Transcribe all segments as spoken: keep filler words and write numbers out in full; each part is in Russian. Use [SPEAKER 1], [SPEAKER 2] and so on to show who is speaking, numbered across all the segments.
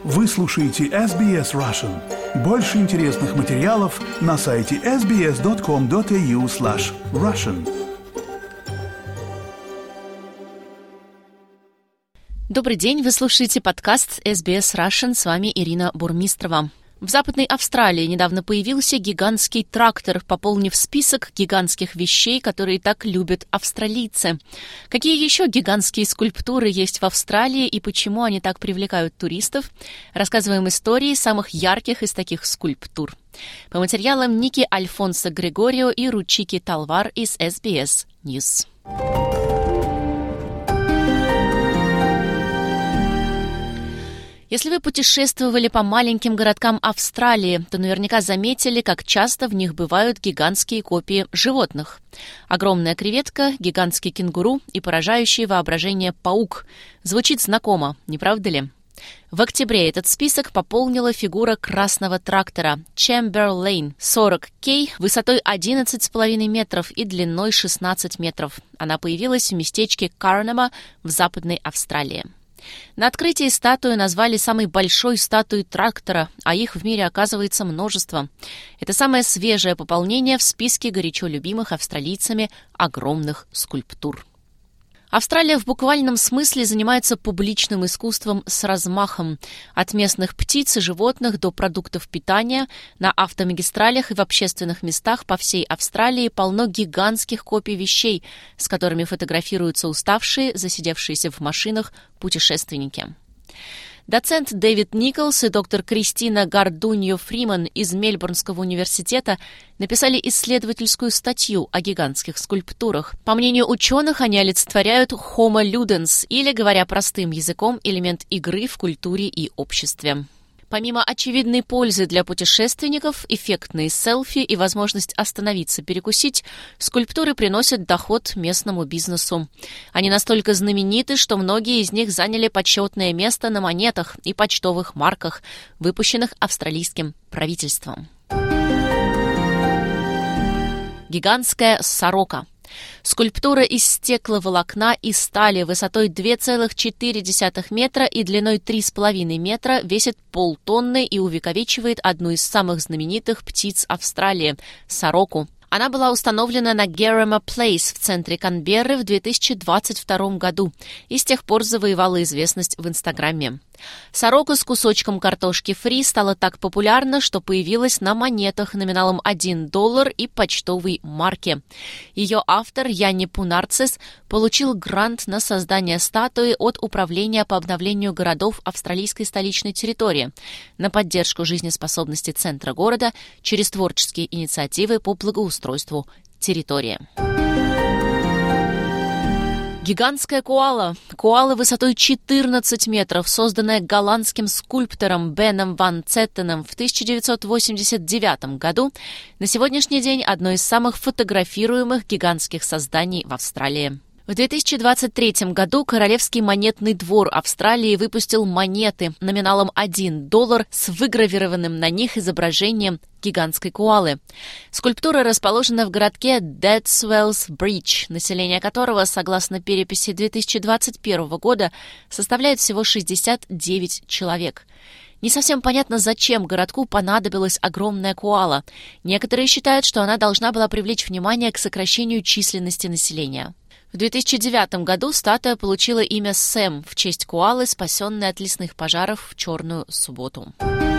[SPEAKER 1] Вы слушаете эс би эс Russian. Больше интересных материалов на сайте эс би эс точка ком точка эй ю слэш Russian.
[SPEAKER 2] Добрый день, вы слушаете подкаст эс би эс Russian, с вами Ирина Бурмистрова. В Западной Австралии недавно появился гигантский трактор, пополнив список гигантских вещей, которые так любят австралийцы. Какие еще гигантские скульптуры есть в Австралии и почему они так привлекают туристов? Рассказываем истории самых ярких из таких скульптур. По материалам Ники Альфонсо Григорио и Ручики Талвар из эс би эс News. Если вы путешествовали по маленьким городкам Австралии, то наверняка заметили, как часто в них бывают гигантские копии животных. Огромная креветка, гигантский кенгуру и поражающий воображение паук. Звучит знакомо, не правда ли? В октябре этот список пополнила фигура красного трактора Chamberlain сорок кей высотой одиннадцать с половиной метров и длиной шестнадцать метров. Она появилась в местечке Карнама в Западной Австралии. На открытии статую назвали самой большой статуей трактора, а их в мире оказывается множество. Это самое свежее пополнение в списке горячо любимых австралийцами огромных скульптур. Австралия в буквальном смысле занимается публичным искусством с размахом. От местных птиц и животных до продуктов питания на автомагистралях и в общественных местах по всей Австралии полно гигантских копий вещей, с которыми фотографируются уставшие, засидевшиеся в машинах путешественники. Доцент Дэвид Николс и доктор Кристина Гардуньо-Фриман из Мельбурнского университета написали исследовательскую статью о гигантских скульптурах. По мнению ученых, они олицетворяют Homo ludens, или, говоря простым языком, элемент игры в культуре и обществе. Помимо очевидной пользы для путешественников, эффектные селфи и возможность остановиться перекусить, скульптуры приносят доход местному бизнесу. Они настолько знамениты, что многие из них заняли почетное место на монетах и почтовых марках, выпущенных австралийским правительством. Гигантская сорока. Скульптура из стекловолокна и стали высотой два целых четыре десятых метра и длиной три с половиной метра весит полтонны и увековечивает одну из самых знаменитых птиц Австралии – сороку. Она была установлена на Gerema Place в центре Канберры в две тысячи двадцать втором году и с тех пор завоевала известность в Инстаграме. Сорока с кусочком картошки фри стала так популярна, что появилась на монетах номиналом один доллар и почтовой марке. Ее автор Янни Пунарцис получил грант на создание статуи от Управления по обновлению городов австралийской столичной территории на поддержку жизнеспособности центра города через творческие инициативы по благоустройству территории. Гигантская коала. Коала высотой четырнадцать метров, созданная голландским скульптором Беном ван Цеттеном в тысяча девятьсот восемьдесят девятом году, на сегодняшний день одно из самых фотографируемых гигантских созданий в Австралии. В две тысячи двадцать третьем году Королевский монетный двор Австралии выпустил монеты номиналом один доллар с выгравированным на них изображением гигантской коалы. Скульптура расположена в городке Deadswells Bridge, население которого, согласно переписи две тысячи двадцать первого года, составляет всего шестьдесят девять человек. Не совсем понятно, зачем городку понадобилась огромная коала. Некоторые считают, что она должна была привлечь внимание к сокращению численности населения. В две тысячи девятом году статуя получила имя Сэм в честь коалы, спасенной от лесных пожаров в Черную субботу.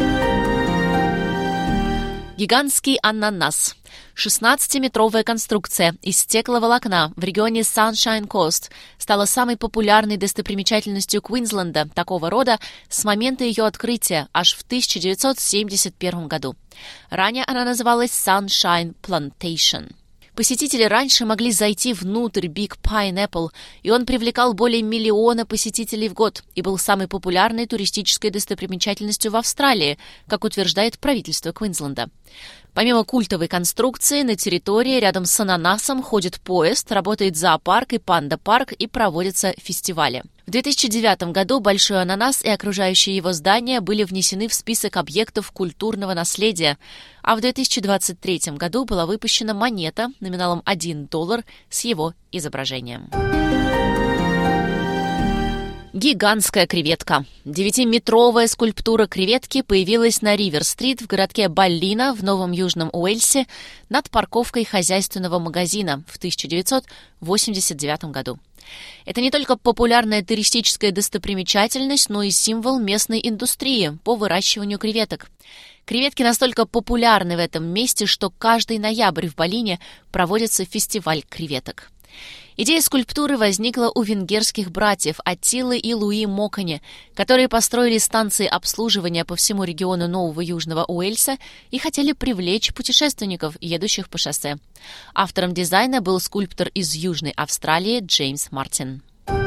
[SPEAKER 2] Гигантский ананас. шестнадцатиметровая конструкция из стекловолокна в регионе Sunshine Coast стала самой популярной достопримечательностью Квинсленда такого рода с момента ее открытия аж в тысяча девятьсот семьдесят первом году. Ранее она называлась Sunshine Plantation. Посетители раньше могли зайти внутрь Big Pineapple, и он привлекал более миллиона посетителей в год и был самой популярной туристической достопримечательностью в Австралии, как утверждает правительство Квинсленда. Помимо культовой конструкции, на территории рядом с ананасом ходит поезд, работает зоопарк и панда-парк и проводятся фестивали. В две тысячи девятом году Большой ананас и окружающие его здания были внесены в список объектов культурного наследия, а в две тысячи двадцать третьем году была выпущена монета номиналом один доллар с его изображением. Гигантская креветка. Девятиметровая скульптура креветки появилась на Ривер-стрит в городке Баллина в Новом Южном Уэльсе над парковкой хозяйственного магазина в тысяча девятьсот восемьдесят девятом году. Это не только популярная туристическая достопримечательность, но и символ местной индустрии по выращиванию креветок. Креветки настолько популярны в этом месте, что каждый ноябрь в Баллине проводится фестиваль креветок. Идея скульптуры возникла у венгерских братьев Аттилы и Луи Моконе, которые построили станции обслуживания по всему региону Нового Южного Уэльса и хотели привлечь путешественников, едущих по шоссе. Автором дизайна был скульптор из Южной Австралии Джеймс Мартин.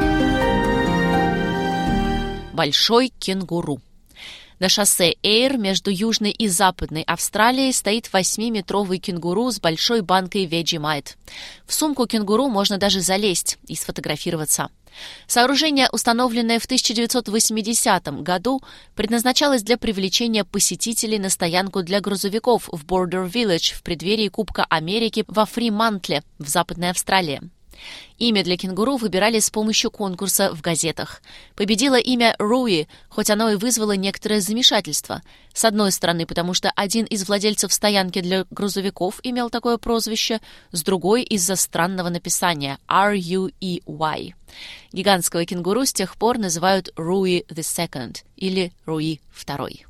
[SPEAKER 2] Большой кенгуру. На шоссе Эйр между Южной и Западной Австралией стоит восьмиметровый кенгуру с большой банкой Vegemite. В сумку кенгуру можно даже залезть и сфотографироваться. Сооружение, установленное в тысяча девятьсот восьмидесятом году, предназначалось для привлечения посетителей на стоянку для грузовиков в Border Village в преддверии Кубка Америки во Фримантле в Западной Австралии. Имя для кенгуру выбирали с помощью конкурса в газетах. Победило имя Руи, хоть оно и вызвало некоторое замешательство. С одной стороны, потому что один из владельцев стоянки для грузовиков имел такое прозвище, с другой — из-за странного написания ар ю и уай. Гигантского кенгуру с тех пор называют Руи the Second или Руи Второй.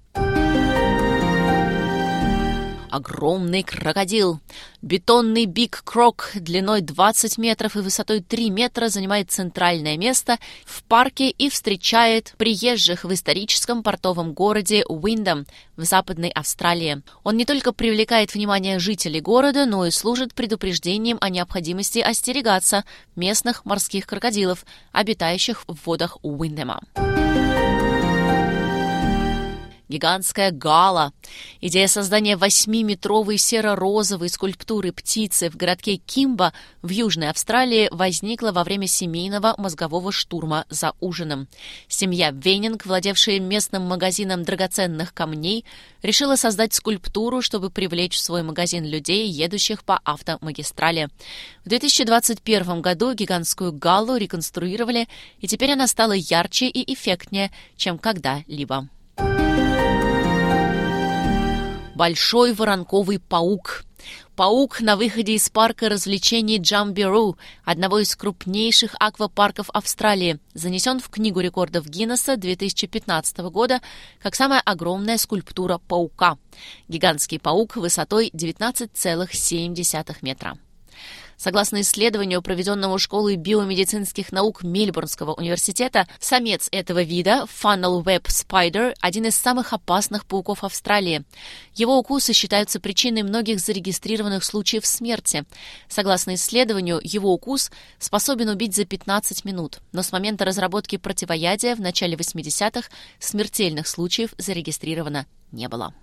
[SPEAKER 2] Огромный крокодил. Бетонный Биг Крок длиной двадцать метров и высотой три метра занимает центральное место в парке и встречает приезжих в историческом портовом городе Уиндом в Западной Австралии. Он не только привлекает внимание жителей города, но и служит предупреждением о необходимости остерегаться местных морских крокодилов, обитающих в водах Уиндема. Гигантская гала. Идея создания восьмиметровой серо-розовой скульптуры птицы в городке Кимба в Южной Австралии возникла во время семейного мозгового штурма за ужином. Семья Венинг, владевшая местным магазином драгоценных камней, решила создать скульптуру, чтобы привлечь в свой магазин людей, едущих по автомагистрали. В две тысячи двадцать первом году гигантскую галу реконструировали, и теперь она стала ярче и эффектнее, чем когда-либо. Большой воронковый паук. Паук на выходе из парка развлечений Джамберу, одного из крупнейших аквапарков Австралии, занесен в Книгу рекордов Гиннесса две тысячи пятнадцатого года как самая огромная скульптура паука. Гигантский паук высотой девятнадцать целых семь десятых метра. Согласно исследованию, проведенному Школой биомедицинских наук Мельбурнского университета, самец этого вида, Funnel Web Spider, один из самых опасных пауков Австралии. Его укусы считаются причиной многих зарегистрированных случаев смерти. Согласно исследованию, его укус способен убить за пятнадцать минут, но с момента разработки противоядия в начале восьмидесятых смертельных случаев зарегистрировано не было.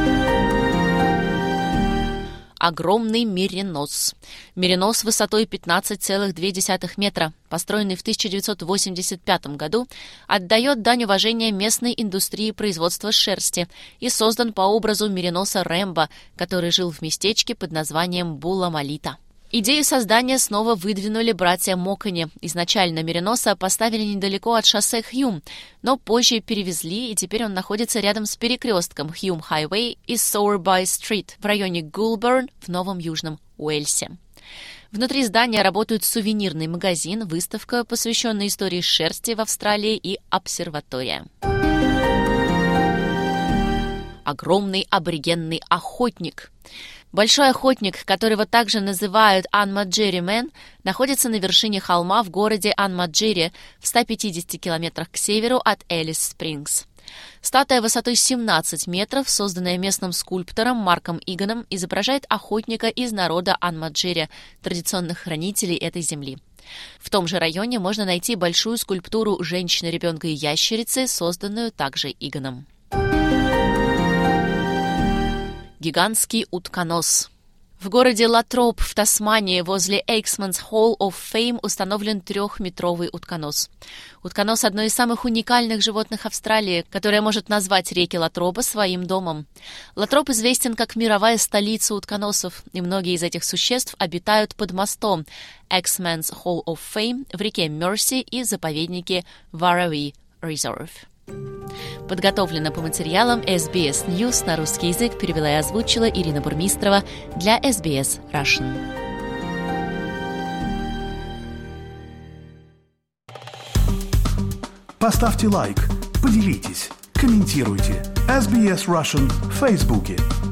[SPEAKER 2] Огромный меринос. Меринос высотой пятнадцать целых две десятых метра, построенный в тысяча девятьсот восемьдесят пятом году, отдает дань уважения местной индустрии производства шерсти и создан по образу мериноса Рэмбо, который жил в местечке под названием Була-Малита. Идею создания снова выдвинули братья Моконе. Изначально мериноса поставили недалеко от шоссе Хьюм, но позже перевезли, и теперь он находится рядом с перекрестком Хьюм-Хайвей и Соурбай-Стрит в районе Гулберн в Новом Южном Уэльсе. Внутри здания работают сувенирный магазин, выставка, посвященная истории шерсти в Австралии, и обсерватория. Огромный аборигенный охотник. Большой охотник, которого также называют Анмаджери Мэн, находится на вершине холма в городе Анмаджери в ста пятидесяти километрах к северу от Элис-Спрингс. Статуя высотой семнадцать метров, созданная местным скульптором Марком Иганом, изображает охотника из народа Анмаджери, традиционных хранителей этой земли. В том же районе можно найти большую скульптуру женщины, ребенка и ящерицы, созданную также Иганом. Гигантский утконос. В городе Латроп в Тасмании возле Эксманс Hall of Fame установлен трехметровый утконос. Утконос – одно из самых уникальных животных Австралии, которое может назвать реки Латропа своим домом. Латроп известен как мировая столица утконосов, и многие из этих существ обитают под мостом Эксманс Hall of Fame в реке Мерси и заповеднике Warrawee Reserve. Подготовлено по материалам эс би эс News на русский язык, перевела и озвучила Ирина Бурмистрова для эс би эс Russian.
[SPEAKER 1] Поставьте лайк, поделитесь, комментируйте. эс би эс Russian в Фейсбуке.